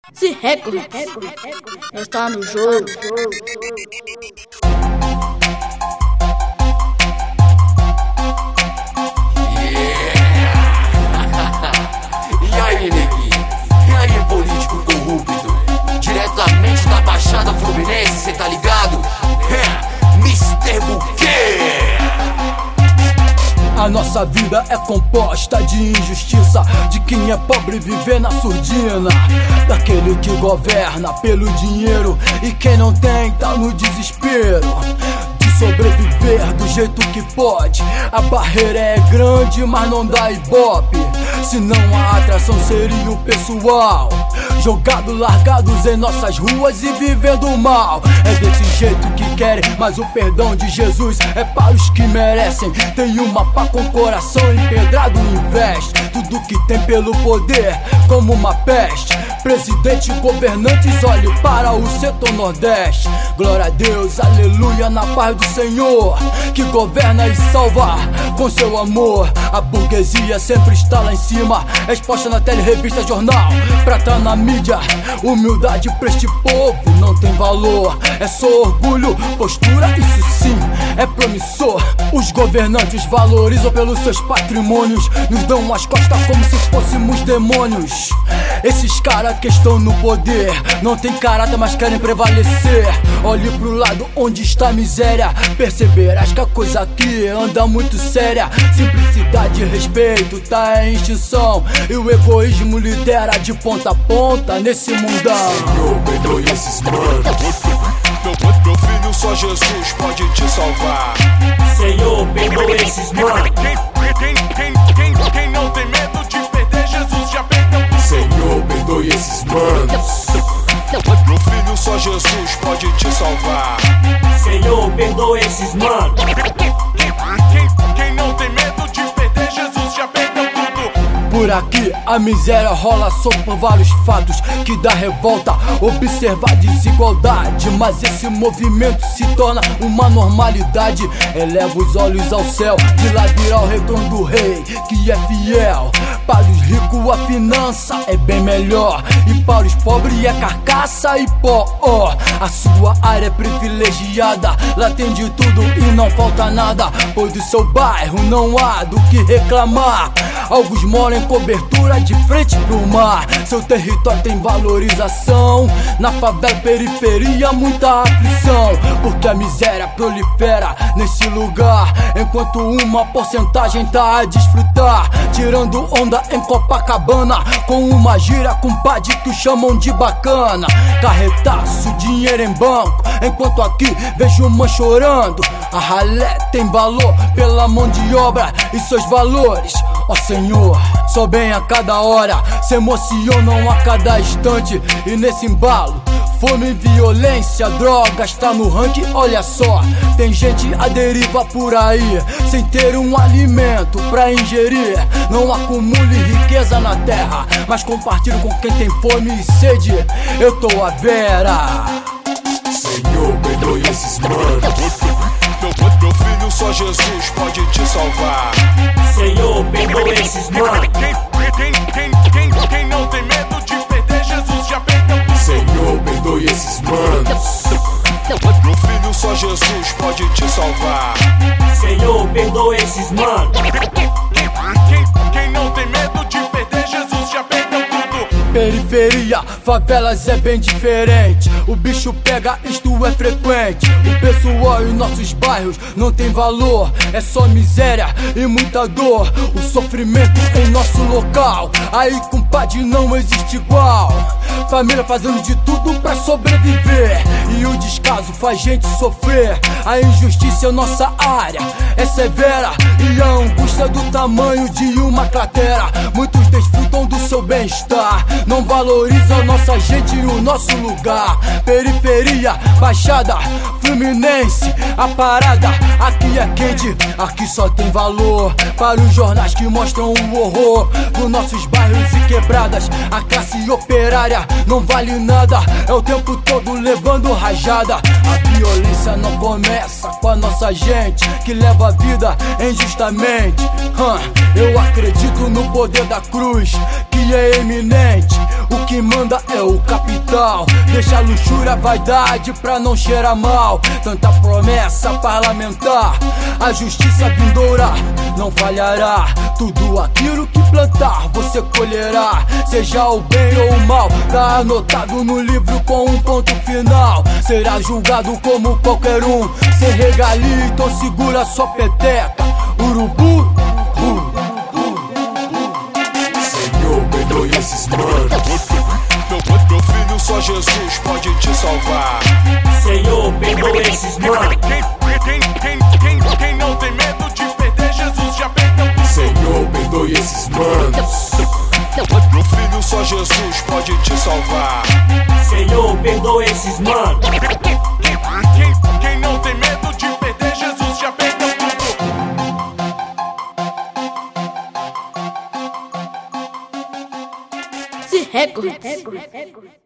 Se recorde, está no jogo. E aí, neguinho? E aí, político corrupto? Diretamente da Baixada Fluminense, cê tá ligado? Mr. Buquê! A nossa vida é composta de injustiça, de quem é pobre viver na surdina, daquele que governa pelo dinheiro e quem não tem tá no desespero de sobreviver do jeito que pode. A barreira é grande, mas não dá ibope, senão a atração seria o pessoal jogado, largados em nossas ruas e vivendo mal. É desse jeito que querem, mas o perdão de Jesus é para os que merecem. Tem uma pá com coração empedrado, investe tudo que tem pelo poder como uma peste. Presidente e governantes, olhe para o setor nordeste. Glória a Deus, aleluia, na paz do Senhor, que governa e salva com seu amor. A burguesia sempre está lá em cima, exposta na tele, revista, jornal, pra tá na mídia. Humildade pra este povo não tem valor, é só orgulho, postura, isso sim é promissor. Os governantes valorizam pelos seus patrimônios, nos dão as costas como se fôssemos demônios. Esses caras que estão no poder não tem caráter, mas querem prevalecer. Olhe pro lado onde está a miséria, perceberás que a coisa aqui anda muito séria. Simplicidade e respeito tá em extinção, e o egoísmo lidera de ponta a ponta nesse mundão. Senhor, perdoe esses manos. Meu filho, só Jesus pode te salvar. Senhor, perdoe esses manos. Quem não tem medo de perder, Jesus já perdeu tudo. Senhor, perdoe esses manos. Meu filho, só Jesus pode te salvar. Senhor, perdoe esses manos. Quem não tem medo de perder, Jesus já perdeu tudo. Por aqui a miséria rola só por vários fatos que dá revolta observar a desigualdade, mas esse movimento se torna uma normalidade. Eleva os olhos ao céu, de lá virá o retorno do rei que é fiel. Para os ricos a finança é bem melhor, e para os pobres é carcaça e pó. A sua área é privilegiada, lá tem de tudo e não falta nada, pois do seu bairro não há do que reclamar. Alguns moram em cobertura de frente pro mar, seu território tem valorização. Na favela, periferia, muita aflição, porque a miséria prolifera nesse lugar, enquanto uma porcentagem tá a desfrutar, tirando onda em Copacabana com uma gira compadre que o chamam de bacana. Carretaço, dinheiro em banco, enquanto aqui vejo uma chorando. A ralé tem valor pela mão de obra e seus valores, ó Senhor, só bem a cada hora, se emocionam a cada instante. E nesse embalo, fome, violência, drogas, tá no ranking, olha só. Tem gente à deriva por aí, sem ter um alimento pra ingerir. Não acumule riqueza na terra, mas compartilhe com quem tem fome e sede. Eu tô à vera. Senhor, perdoe esses manos. Meu filho, só Jesus pode te salvar. Senhor, perdoe esses manos. Quem não tem medo de perder, Jesus já perdeu tudo. Senhor, perdoe esses manos. Meu filho, só Jesus pode te salvar. Senhor, perdoe esses manos. Quem não tem medo de perder, Jesus já perdeu tudo. Periferia, favelas é bem diferente, o bicho pega, isto é frequente. O pessoal em nossos bairros não tem valor, é só miséria e muita dor. O sofrimento em nosso local, aí compadre não existe igual. Família fazendo de tudo pra sobreviver, e o descaso faz gente sofrer. A injustiça em nossa área é severa, e a angústia do tamanho de uma cratera. Muitos desfrutam do seu bem-estar, não valorizam nossa gente e o nosso lugar. Periferia, Baixada Fluminense, a parada aqui é quente, aqui só tem valor para os jornais que mostram o horror dos nossos bairros e quebradas. A classe operária não vale nada, é o tempo todo levando rajada. A violência não começa com a nossa gente que leva a vida injustamente. Eu acredito no poder da cruz, que é eminente. O que manda é o capital. Deixa a luxúria, vaidade pra não cheirar mal. Tanta promessa parlamentar, a justiça vindoura não falhará. Tudo aquilo que plantar você colherá, seja o bem ou o mal. Tá anotado no livro com um ponto final. Será julgado como qualquer um, sem regalia, então segura sua peteca. Urubu, Senhor, perdoe esses manos. Meu filho, só Jesus pode te salvar. Senhor, perdoa esses manos. Quem não tem medo de perder, Jesus já perdeu tudo. Senhor, perdoe esses manos. Meu filho, só Jesus pode te salvar. Senhor, perdoa esses manos. Quem não tem medo de perder, Jesus já perdeu tudo. Se recordes.